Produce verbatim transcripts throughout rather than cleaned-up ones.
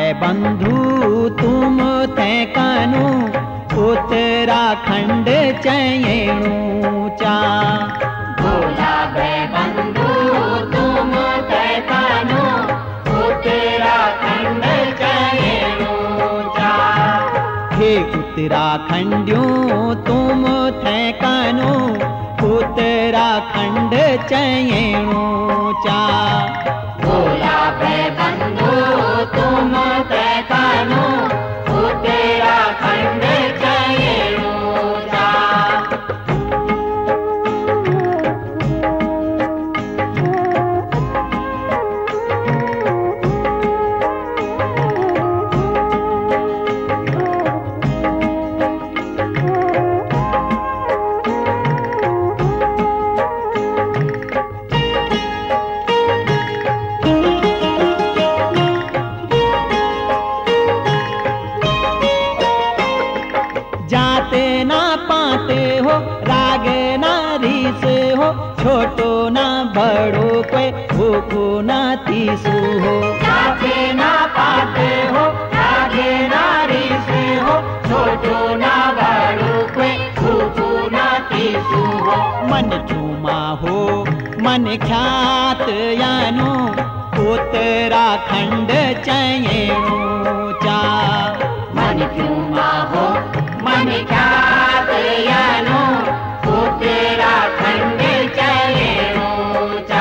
भाई बंधु तुम थे कानू उत्तराखंड चयणू चा। भोला भाई बंधु तुम थे कानू उत्तराखंड चयणू चा। हे उत्तराखंडियों तुम थे कानू उत्तराखंड चयणू चा। भोला भाई बंधु तुम थे कानू उत्तराखंड चयणू चा। छोटो ना बड़ो कोई भूखो ना तीसू हो। जाते ना पाते हो आगे नारी से हो। छोटो ना बड़ो कोई भूखो ना तीसू हो। मन चूमा हो मन ख्यात यानो उत्तराखंड चयणू चा। मन चूमा हो मन ख्यात यानो उत्तराखंड चयणू चा।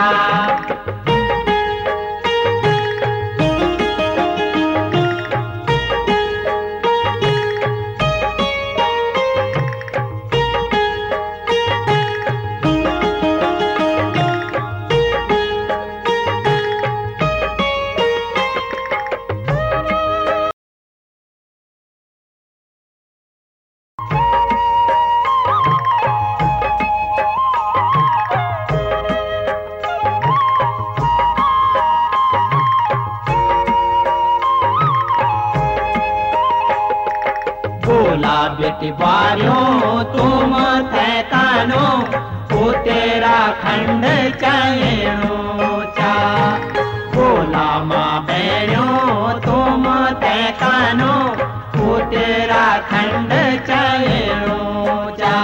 बेटी बारियों तुम थे कानो उत्तराखंड चयणू चा। भोला माँ बहनों तुम थे कानो उत्तराखंड चयणू चा।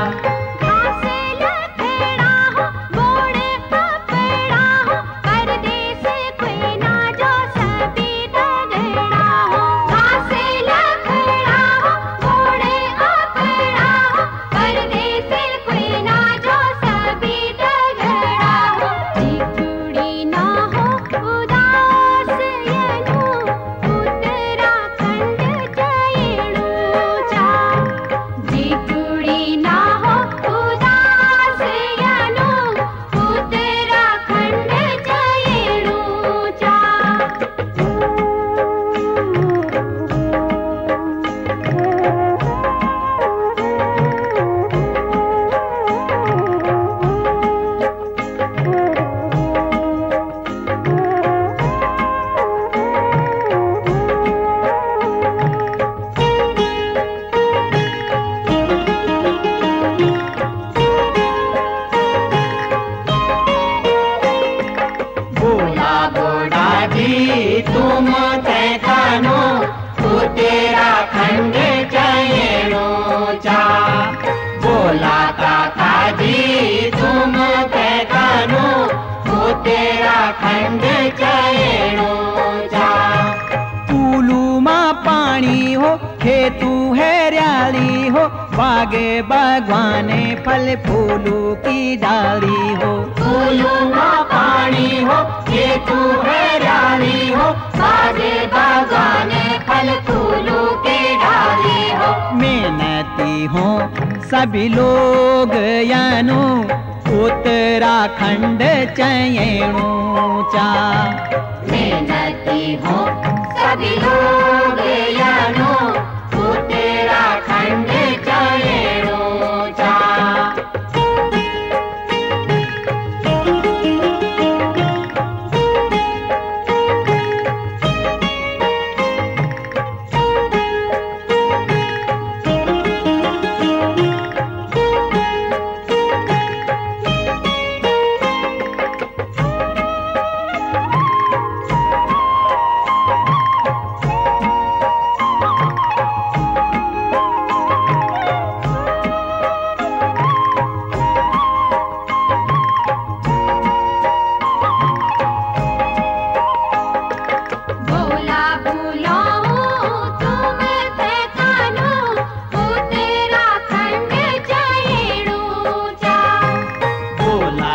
तुम थे कानो उत्तराखंड चयणू चा। भोला काका जी तुम थे कानो उत्तराखंड चयणू चा। पूलू माँ पानी हो खेतू हरियाली हो बागे बागवाने फल फूलों की डाली हो। पूलू माँ पानी हो खेतू हरियाली हो बागे बागवाने फल फूलों की डाली हो। मेहनती हो सभी लोग यानो उत्तराखंड चयणू चा। मेहनती हो सभी लोग यानो उत्तराखंड चयणू चा।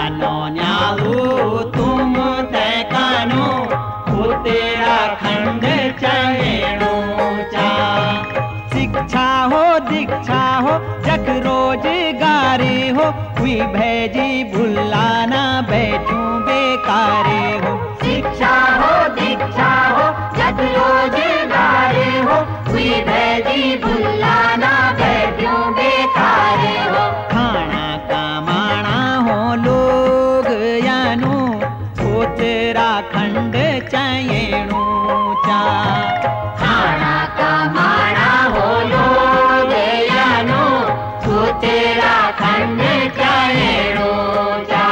कानो न्याऊ तुम ते कानो उत्तराखंड चयणो चा। शिक्षा हो दीक्षा हो जग रोजगारी हो हुई भेजी भुलाना बैठूं बेकारे हो। शिक्षा हो दीक्षा हो जग रोजगारी हो हुई भेजी भुलाना बैठूं बेकारे हो। खाना कमाना हो लोग यानो उत्तराखंड चयणो चा। खाना कमाना हो लोग यानो उत्तराखंड चयणो चा।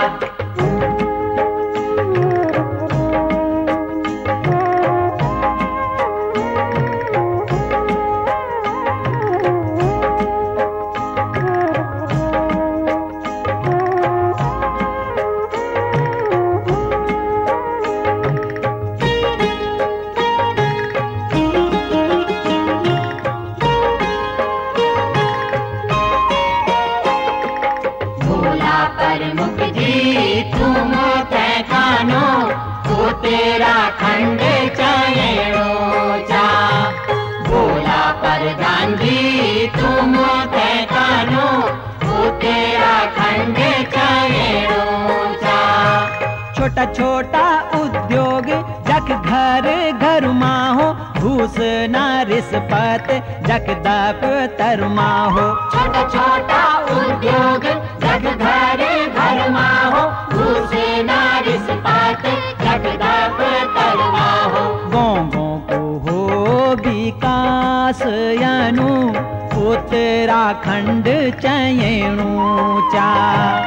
प्रमुख जी तुम ते कानो उत्तराखंड चयणो चा। बोला प्रधान जी तुम ते कानो उत्तराखंड चयणो चा। छोटा छोटा उद्योग जग घर घर माहो घूस ना रिश्वत जग दफ्तर माहो। छोटा छोटा उद्योग जग घर घर माहो घूस ना रिश्वत जग दफ्तर माहो। गाँवों को हो विकास यानु उत्तराखंड चयणो चा।